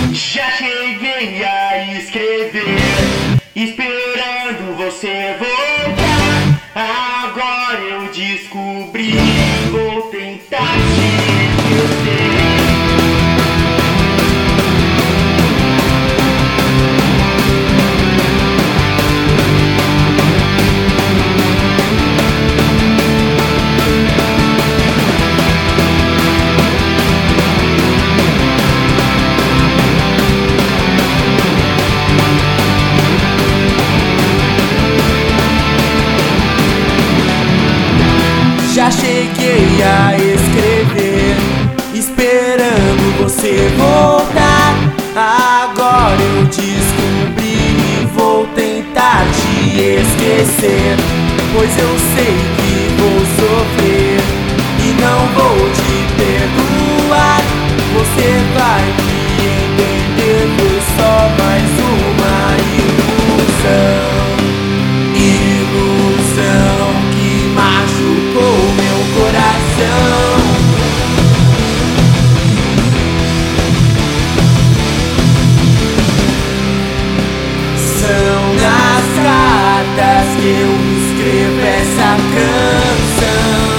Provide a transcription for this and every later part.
Já cheguei a escrever, esperando você voltar. Agora eu descobri, vou tentar te esquecer. Já cheguei a escrever, esperando você voltar. Agora eu descobri, vou tentar te esquecer, pois eu sei que vou sofrer e não vou te perdoar. Você vai me entender, foi só mais uma ilusão. Ilusão que machucou meu coração. São nas cartas que eu escrevo essa canção.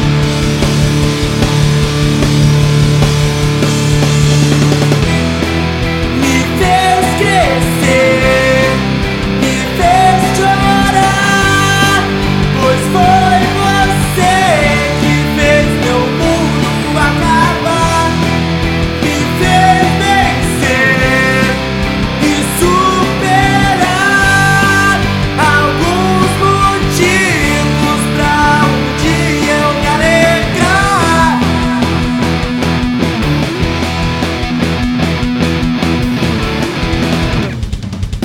Me fez crescer, me fez chorar, pois foi você que fez meu mundo acabar. Me fez vencer e superar alguns motivos pra um dia eu me alegrar.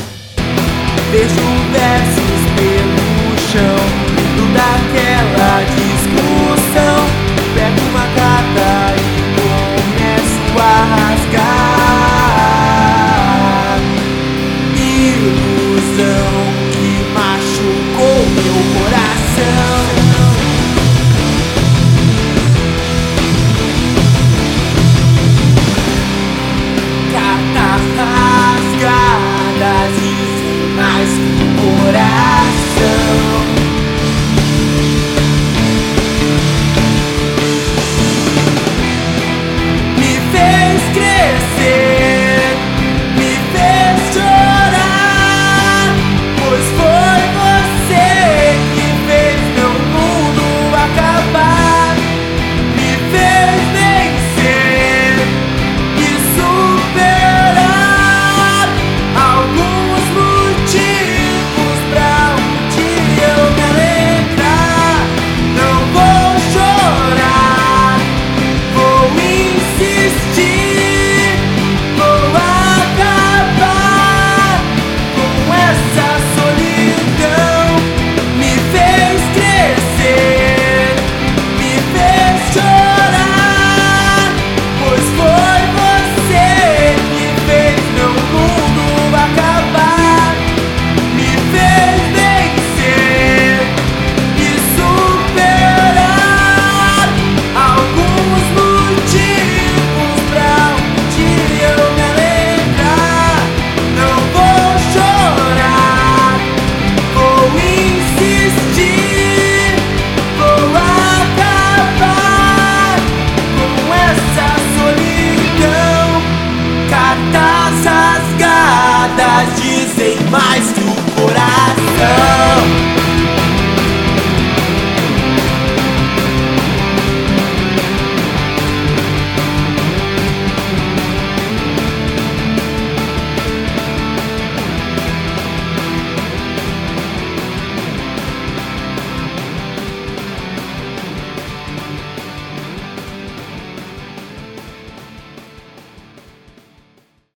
Vejo versos pelo chão, tudo daquela